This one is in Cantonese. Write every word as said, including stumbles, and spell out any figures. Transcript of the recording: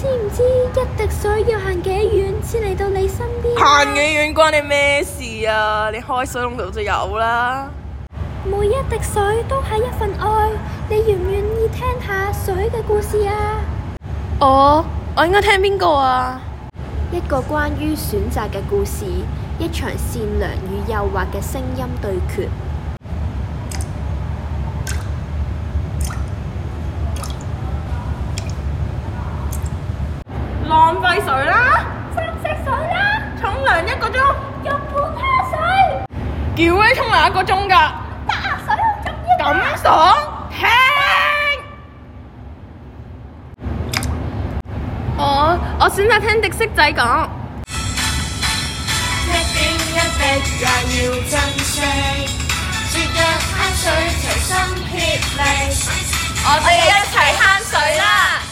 知唔知一滴水要行幾遠先嚟到你身邊？ 行幾遠關你咩事啊？你開水龍頭就有啦。 每一滴水都係一份愛，你願唔願意聽下水嘅故事啊？ 我我應該聽邊個啊？ 一個關於選擇嘅故事，一場善良與誘惑嘅聲音對決。 浪費水啦， 三色水啦， 沖涼一個鐘， 用半蝦水， 叫你沖涼一個鐘㗎， 得啊，水好重要啊。 咁爽，聽。我我選擇聽迪色仔講。 一點一滴也要珍惜，節約慳水，齊心協力， 我哋一齊慳水啦！